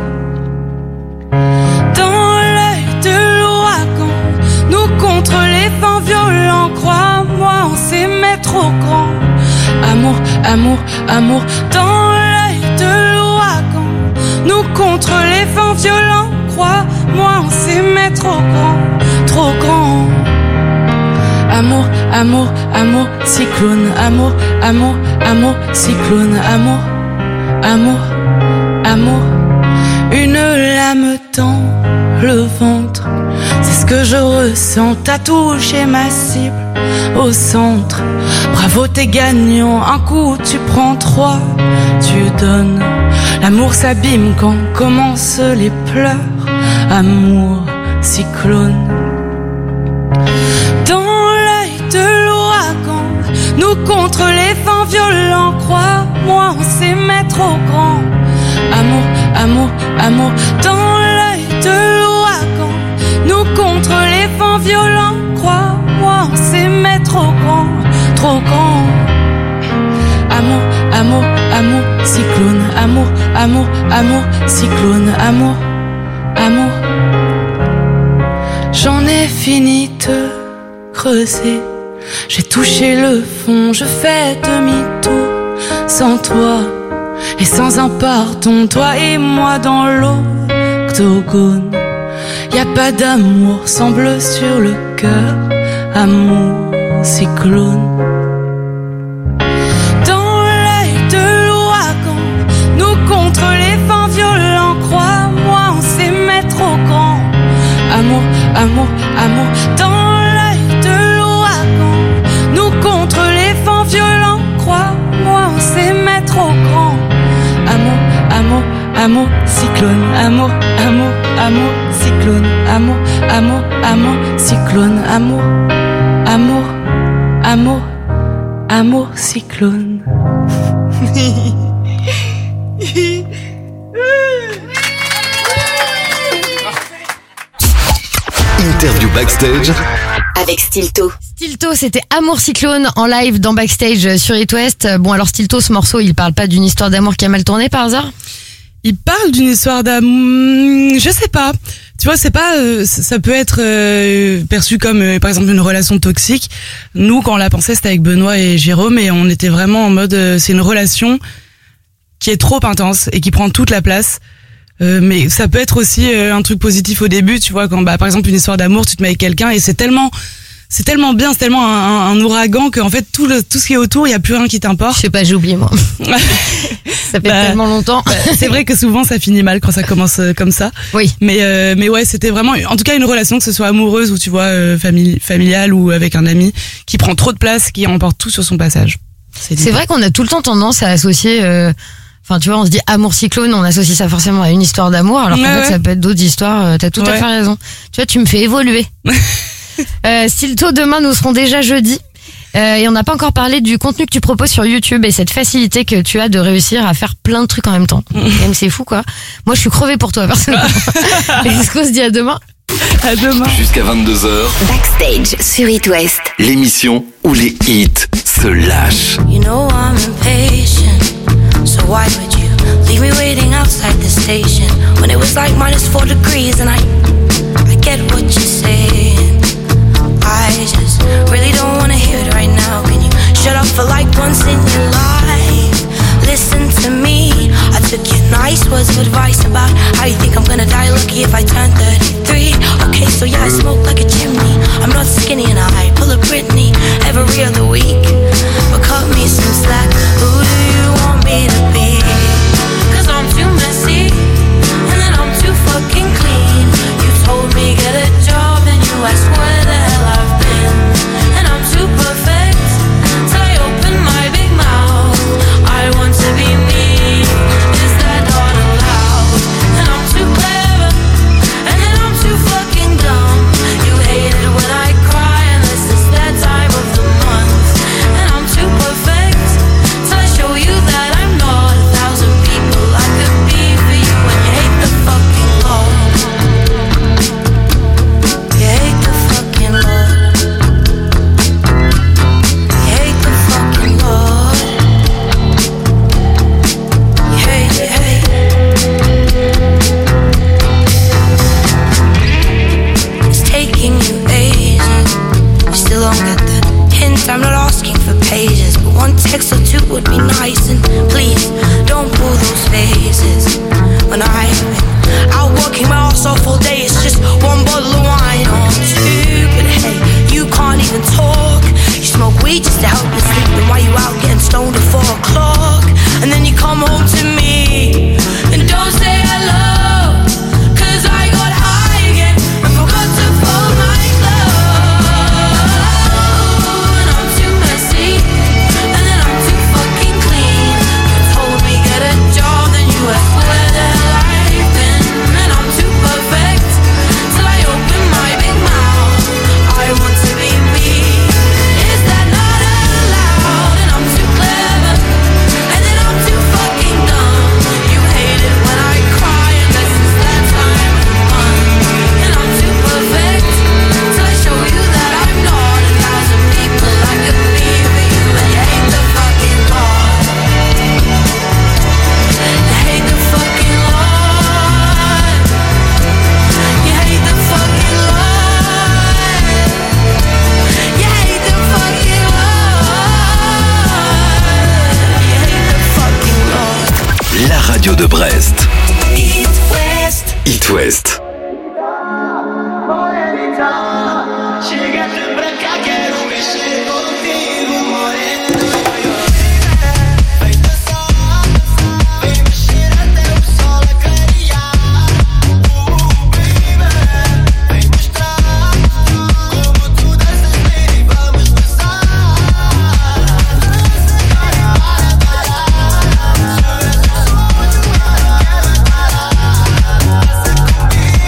Dans l'œil de l'ouragan, nous contre les vents violents. Crois-moi, on s'aimait trop grand. Amour, amour, amour. Dans l'œil de l'ouragan, nous contre les vents violents. Crois-moi, on s'aimait trop grand, trop grand. Amour, amour, amour, cyclone. Amour, amour, amour, cyclone. Amour, amour, amour. Une lame dans le ventre, c'est ce que je ressens. T'as touché ma cible au centre. Bravo, t'es gagnant. Un coup, tu prends 3, tu donnes. L'amour s'abîme quand commencent les pleurs. Amour, cyclone. Nous contre les vents violents, crois-moi, on s'aimait trop grand. Amour, amour, amour, dans l'œil de l'ouragan. Nous contre les vents violents, crois-moi, on s'aimait trop grand, trop grand. Amour, amour, amour, cyclone. Amour, amour, amour, cyclone. Amour, amour. J'en ai fini de creuser. J'ai touché le fond, je fais demi-tour. Sans toi et sans un pardon, toi et moi dans l'octogone. Y a pas d'amour, semble sur le cœur. Amour cyclone. Dans l'œil de l'ouragan, nous contre les vents violents. Crois-moi, on s'aimait trop grand. Amour, amour, amour. Dans contre les vents violents, crois-moi, on s'aimait trop grand. Amour, amour, amour, cyclone. Amour, amour, amour, cyclone. Amour, amour, amour, cyclone. Amour, amour, amour, amour, cyclone. Interview backstage avec Stilto. Stilto, c'était Amour Cyclone en live dans Backstage sur It West. Bon, alors Stilto, ce morceau, il parle pas d'une histoire d'amour qui a mal tourné par hasard? Il parle d'une histoire d'amour, je sais pas. Tu vois, c'est pas, ça peut être perçu comme, par exemple, une relation toxique. Nous, quand on l'a pensé, c'était avec Benoît et Jérôme, et on était vraiment en mode, c'est une relation qui est trop intense et qui prend toute la place. Mais ça peut être aussi un truc positif au début, tu vois, quand par exemple une histoire d'amour, tu te mets avec quelqu'un et c'est tellement c'est tellement bien, c'est tellement un ouragan que en fait tout ce qui est autour, il y a plus rien qui t'importe. Je sais pas, j'ai oublié moi. Ça fait tellement longtemps. C'est vrai que souvent ça finit mal quand ça commence comme ça. Oui. Mais ouais, c'était vraiment, en tout cas, une relation, que ce soit amoureuse ou tu vois familiale ou avec un ami, qui prend trop de place, qui emporte tout sur son passage. C'est vrai qu'on a tout le temps tendance à associer. Enfin, tu vois, on se dit amour cyclone, on associe ça forcément à une histoire d'amour, alors qu'en fait, ça peut être d'autres histoires. T'as tout à fait raison. Tu vois, tu me fais évoluer. Stilto, demain, nous serons déjà jeudi. Et on n'a pas encore parlé du contenu que tu proposes sur YouTube et cette facilité que tu as de réussir à faire plein de trucs en même temps. Même c'est fou, quoi. Moi, je suis crevée pour toi, personnellement. Est-ce qu'on se dit à demain? À demain. Jusqu'à 22h. Backstage sur It West. L'émission où les hits se lâchent. You know I'm impatient, so why would you leave me waiting outside the station when it was like -4 degrees and I get what you're saying. I just really don't wanna hear it right now. Can you shut up for like once in your life? Listen to me. I took your nice words of advice about how you think I'm gonna die lucky if I turn 33. Okay, so yeah, I smoke like a chimney. I'm not skinny and I pull a Britney every other week. But cut me some slack. Who do you want me to be? 'Cause I'm too messy and then I'm too fucking clean. You told me get a job, then you asked where the hell I've been. And I'm too perfect till I open my big mouth. I want to be me. Is that not allowed? And I'm too clever and then I'm too fucking dumb. You hate it when I cry unless it's that time of the month. And I'm too perfect till I show you that I'm not 1,000 people I could be for you. And you hate the fucking Lord. You hate the fucking Lord. You hate the fucking Lord. You hate, you hate. It's taking you ages. You still don't get the hint. I'm not asking for pages, but one text or two would be nice. And please don't pull those faces. When I've been out working my ass off all day, it's just one bottle of wine or two. But hey, you can't even talk. You smoke weed just to help you sleep. And why you out getting stoned at 4 o'clock? And then you come home to me and don't say hello. 'Cause I got high again and forgot to fold my clothes. And I'm too messy and then I'm too fucking clean. You told me get a job, then you asked where the hell I've been. And I'm too perfect till I open my big mouth. I want to be me. Is that not allowed? And I'm too clever and then I'm too fucking dumb. You hate it when I cry unless it's that time of the month. And I'm too perfect till I show you that I'm not 1,000 people I could be for you. And you hate the fucking Lord. You hate the fucking Lord. You hate the fucking Lord. You hate the fucking Lord. You hate the fucking Lord. La radio de Brest. It West. It West. Chegaste branca, quero mexer contigo, morena. Feita só, vem mexer até o sol clarear. Baby, vem mostrar como tu danças bem, vamos dançar. Para, deixa eu ver se sou muito, quero parar. Dança comigo.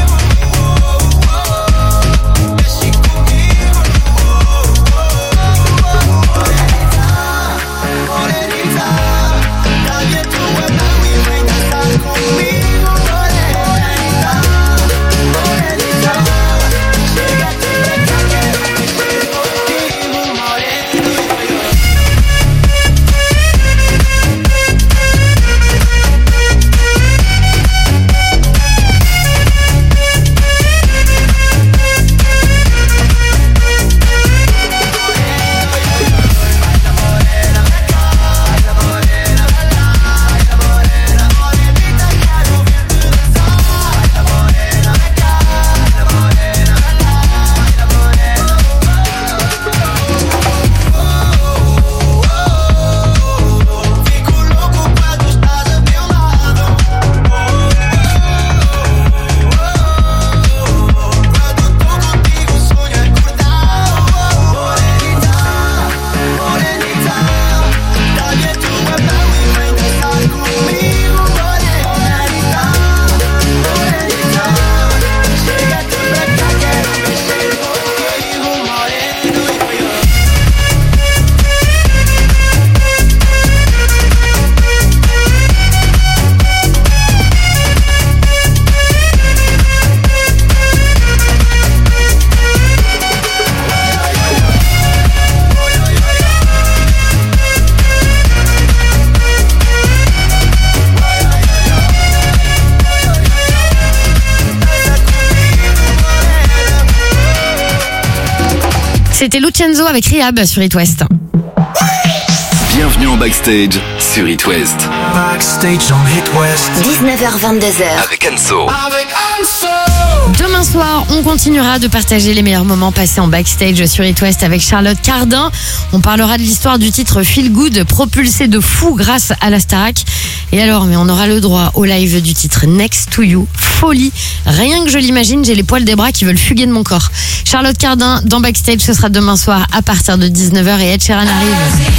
C'était Lucenzo avec Rihab sur It West. Bienvenue en Backstage sur It West. Backstage on It West. 19h-22h. Avec Anso. Demain soir, on continuera de partager les meilleurs moments passés en backstage sur It West avec Charlotte Cardin. On parlera de l'histoire du titre Feel Good, propulsé de fou grâce à la Starac. Et alors, mais on aura le droit au live du titre Next to You. Folie. Rien que je l'imagine, j'ai les poils des bras qui veulent fuguer de mon corps. Charlotte Cardin dans Backstage, ce sera demain soir à partir de 19h et Ed Sheeran arrive.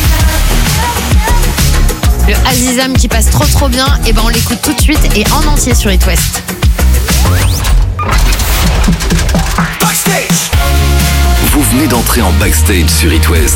Le Azizam qui passe trop bien, et ben on l'écoute tout de suite et en entier sur It West. Vous venez d'entrer en Backstage sur It West.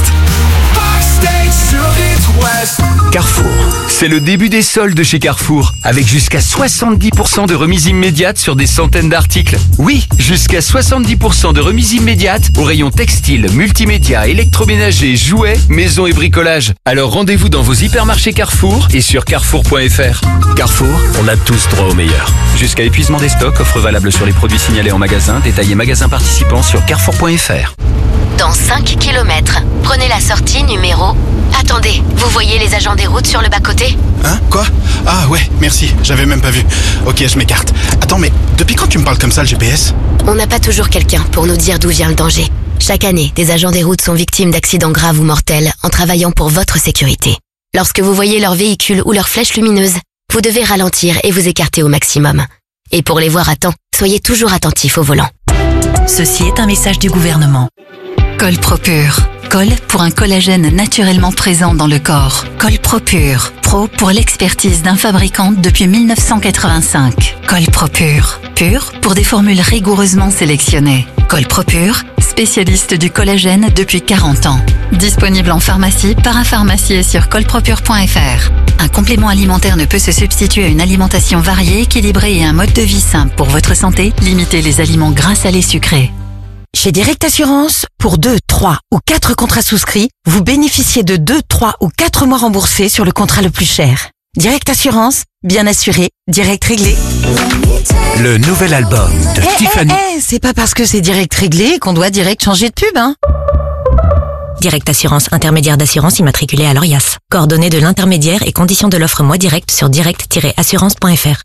Carrefour, c'est le début des soldes chez Carrefour, avec jusqu'à 70% de remise immédiate sur des centaines d'articles. Oui, jusqu'à 70% de remise immédiate au rayon textile, multimédia, électroménager, jouets, maison et bricolage. Alors rendez-vous dans vos hypermarchés Carrefour et sur carrefour.fr. Carrefour, on a tous droit au meilleur. Jusqu'à épuisement des stocks, offre valable sur les produits signalés en magasin, détaillés magasin participants sur carrefour.fr. Dans 5 km, prenez la sortie numéro... Attendez, vous voyez les agents des routes sur le bas-côté ? Hein ? Quoi ? Ah ouais, merci, j'avais même pas vu. Ok, je m'écarte. Attends, mais depuis quand tu me parles comme ça, le GPS ? On n'a pas toujours quelqu'un pour nous dire d'où vient le danger. Chaque année, des agents des routes sont victimes d'accidents graves ou mortels en travaillant pour votre sécurité. Lorsque vous voyez leur véhicule ou leur flèche lumineuse, vous devez ralentir et vous écarter au maximum. Et pour les voir à temps, soyez toujours attentifs au volant. Ceci est un message du gouvernement. Col Propure. Col pour un collagène naturellement présent dans le corps. Col Propure. Pro pour l'expertise d'un fabricant depuis 1985. Col Propure. Pur pour des formules rigoureusement sélectionnées. Col Propure, spécialiste du collagène depuis 40 ans. Disponible en pharmacie, parapharmacie et sur colpropure.fr. Un complément alimentaire ne peut se substituer à une alimentation variée, équilibrée et un mode de vie simple. Pour votre santé, limitez les aliments gras, salés, sucrés. Chez Direct Assurance, pour 2, 3 ou 4 contrats souscrits, vous bénéficiez de 2, 3 ou 4 mois remboursés sur le contrat le plus cher. Direct Assurance, bien assuré, direct réglé. Le nouvel album de Tiffany. C'est pas parce que c'est direct réglé qu'on doit direct changer de pub, hein. Direct Assurance, intermédiaire d'assurance immatriculé à l'ORIAS. Coordonnées de l'intermédiaire et conditions de l'offre Moi Direct sur direct-assurance.fr.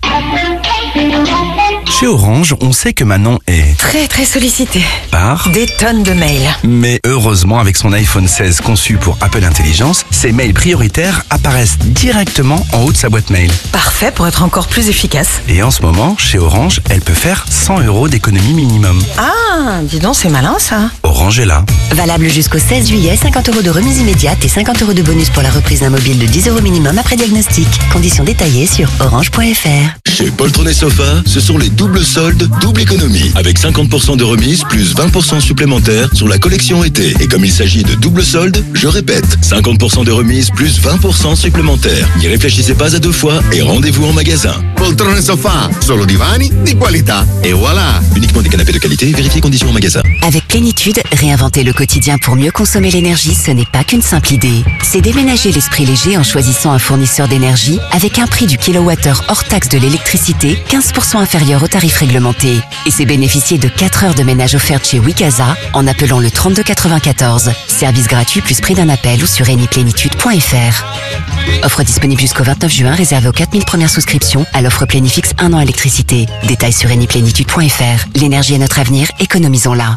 Chez Orange, on sait que Manon est Très sollicité. par Des tonnes de mails. Mais heureusement, avec son iPhone 16 conçu pour Apple Intelligence, ses mails prioritaires apparaissent directement en haut de sa boîte mail. Parfait pour être encore plus efficace. Et en ce moment, chez Orange, elle peut faire 100 € d'économie minimum. Ah, dis donc, c'est malin ça. Orange est là. Valable jusqu'au 16 juillet, 50 € de remise immédiate et 50 € de bonus pour la reprise d'un mobile de 10 € minimum après diagnostic. Conditions détaillées sur orange.fr. Chez Poltron et Sofa, ce sont les doubles soldes, double économie. Avec 50% de remise plus 20% supplémentaires sur la collection été. Et comme il s'agit de double solde, je répète, 50% de remise plus 20% supplémentaires. N'y réfléchissez pas à deux fois et rendez-vous en magasin. Poltrone e Sofa, solo divani di qualità. Et voilà. Uniquement des canapés de qualité, vérifiez conditions en magasin. Avec Plénitude, réinventer le quotidien pour mieux consommer l'énergie, ce n'est pas qu'une simple idée. C'est déménager l'esprit léger en choisissant un fournisseur d'énergie avec un prix du kilowattheure hors taxe de l'électricité 15% inférieur au tarif réglementé. Et c'est bénéficier de 4 heures de ménage offertes chez Wikaza en appelant le 3294. Service gratuit plus prix d'un appel ou sur eniplénitude.fr. Offre disponible jusqu'au 29 juin, réservée aux 4000 premières souscriptions à l'offre Plénifix 1 an électricité. Détails sur eniplénitude.fr. L'énergie est notre avenir, économisons-la.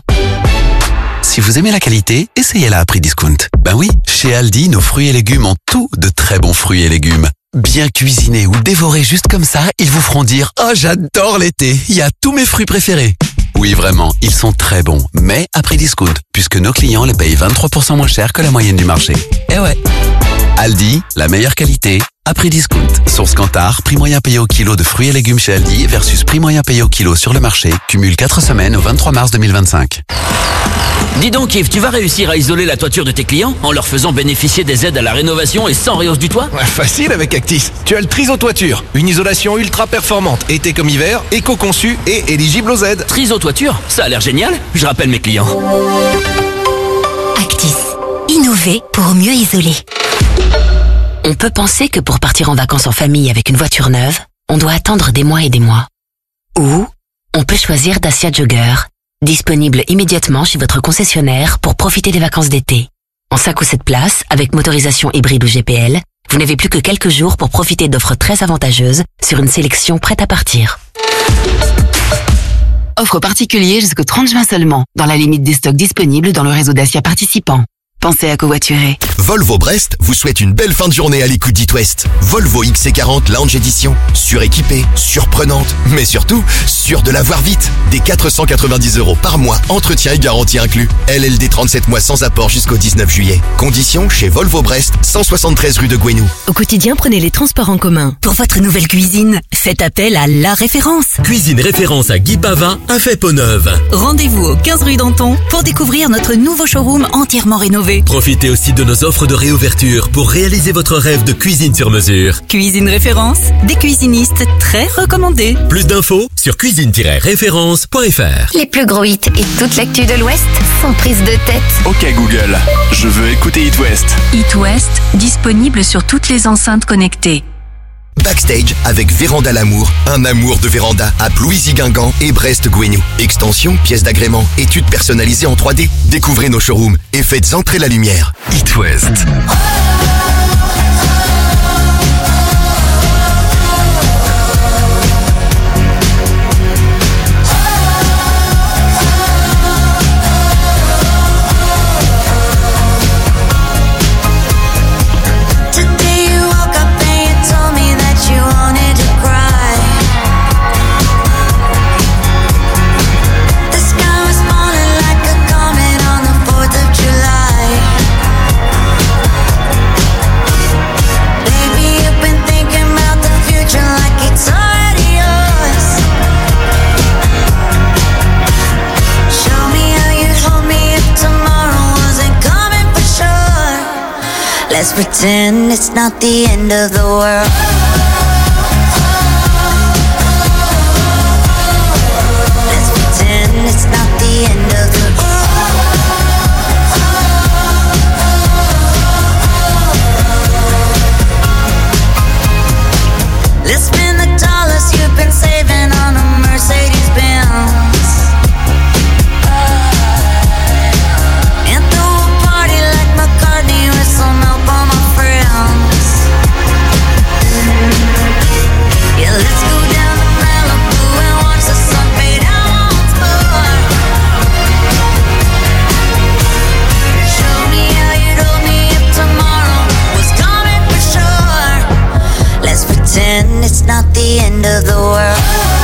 Si vous aimez la qualité, essayez-la à prix discount. Ben oui, chez Aldi, nos fruits et légumes ont tout de très bons fruits et légumes. Bien cuisinés ou dévorés juste comme ça, ils vous feront dire « Oh, j'adore l'été, il y a tous mes fruits préférés !» Oui, vraiment, ils sont très bons, mais à prix discount, puisque nos clients les payent 23% moins cher que la moyenne du marché. Eh ouais. Aldi, la meilleure qualité, à prix discount. Source Kantar, prix moyen payé au kilo de fruits et légumes chez Aldi versus prix moyen payé au kilo sur le marché, cumule 4 semaines au 23 mars 2025. Dis donc Yves, tu vas réussir à isoler la toiture de tes clients en leur faisant bénéficier des aides à la rénovation et sans réhausse du toit ? Ouais, facile avec Actis. Tu as le Triso Toiture, une isolation ultra performante, été comme hiver, éco-conçue et éligible aux aides. Triso Toiture, ça a l'air génial. Je rappelle mes clients. Actis. Innover pour mieux isoler. On peut penser que pour partir en vacances en famille avec une voiture neuve, on doit attendre des mois et des mois. Ou on peut choisir Dacia Jogger. Disponible immédiatement chez votre concessionnaire pour profiter des vacances d'été. En 5 ou 7 places, avec motorisation hybride ou GPL, vous n'avez plus que quelques jours pour profiter d'offres très avantageuses sur une sélection prête à partir. Offre particulière jusqu'au 30 juin seulement, dans la limite des stocks disponibles dans le réseau Dacia participant. Pensez à covoiturer. Volvo Brest vous souhaite une belle fin de journée à l'écoute d'It West. Volvo XC40 Lounge Edition. Suréquipée, surprenante, mais surtout, sûre de la voir vite. Des 490 € par mois, entretien et garantie inclus. LLD 37 mois sans apport jusqu'au 19 juillet. Conditions chez Volvo Brest, 173 rue de Gouenou. Au quotidien, prenez les transports en commun. Pour votre nouvelle cuisine, faites appel à La Référence. Cuisine référence à Guy Pavin, à Fait-Pau-Neuve. Rendez-vous au 15 rue Danton pour découvrir notre nouveau showroom entièrement rénové. Profitez aussi de nos offres de réouverture pour réaliser votre rêve de cuisine sur mesure. Cuisine Référence, des cuisinistes très recommandés. Plus d'infos sur cuisine-référence.fr. Les plus gros hits et toute l'actu de l'Ouest sans prise de tête. Ok Google, je veux écouter It West. It West, disponible sur toutes les enceintes connectées. Backstage avec Véranda L'Amour, un amour de véranda à Plouisy-Guingamp et Brest-Gouenou. Extension, pièces d'agrément, études personnalisées en 3D. Découvrez nos showrooms et faites entrer la lumière. It West. Let's pretend it's not the end of the world. Let's pretend it's not the end of the world. Let's spend the dollars you've been saving on a Mercedes-Benz. It's not the end of the world.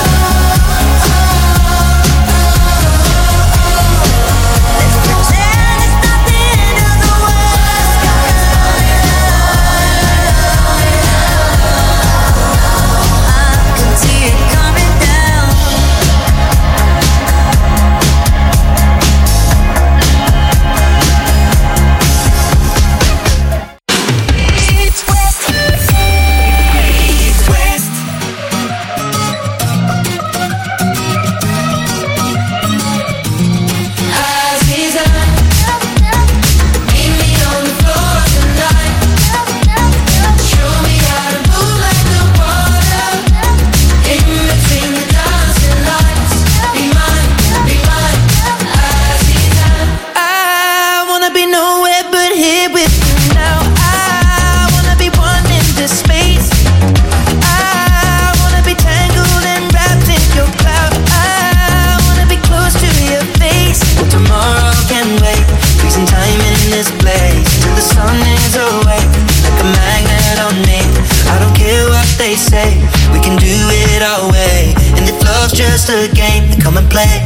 Just a game to come and play.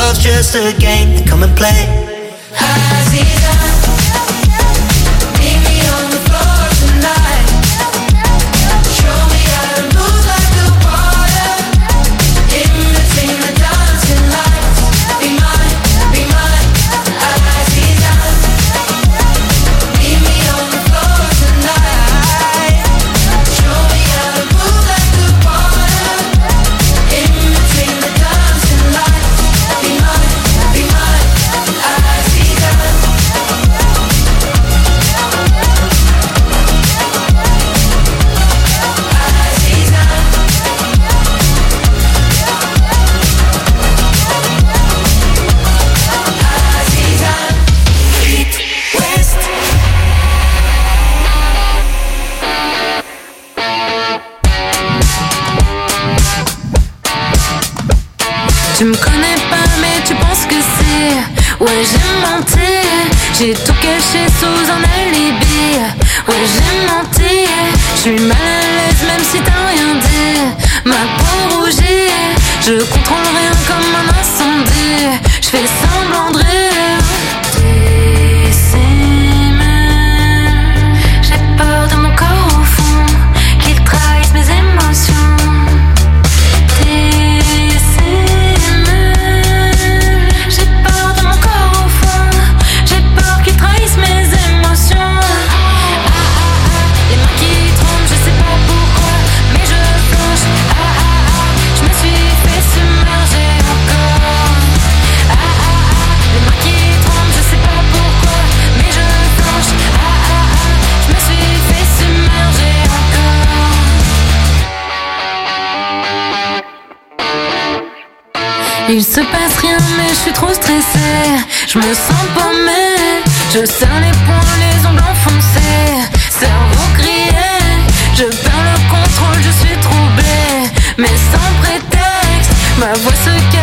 love's just a game, then come and play. Aziza, meet me on the floor tonight. Show me how to move like the water. In between the dancing lights. Be mine, Aziza. Meet me on the floor tonight. Show me how to move like the water. In between the dancing lights. Be mine, Aziza. Tu me connais pas mais tu penses que c'est. Ouais j'ai menti. J'ai tout caché sous un alibi. Ouais j'ai menti. J'suis mal à l'aise même si t'as rien dit. Ma peau rougit. Je contrôle rien comme un incendie. J'fais semblant de rire. J'ai peur de mon corps au fond, qu'il trahisse mes émotions. J'ai peur de mon corps au fond, j'ai peur qu'il trahisse mes émotions. Les mains qui tremblent, je sais pas pourquoi, mais je flanche. Je me suis fait submerger encore. Les mains qui tremblent, je sais pas pourquoi, mais je flanche. Je me suis fait submerger encore. Il se passe rien mais je suis trop stressée. Je me sens paumée. Je serre les poings, les ongles enfoncés. Cerveau grillé. Je perds le contrôle, je suis troublée. Mais sans prétexte, ma voix se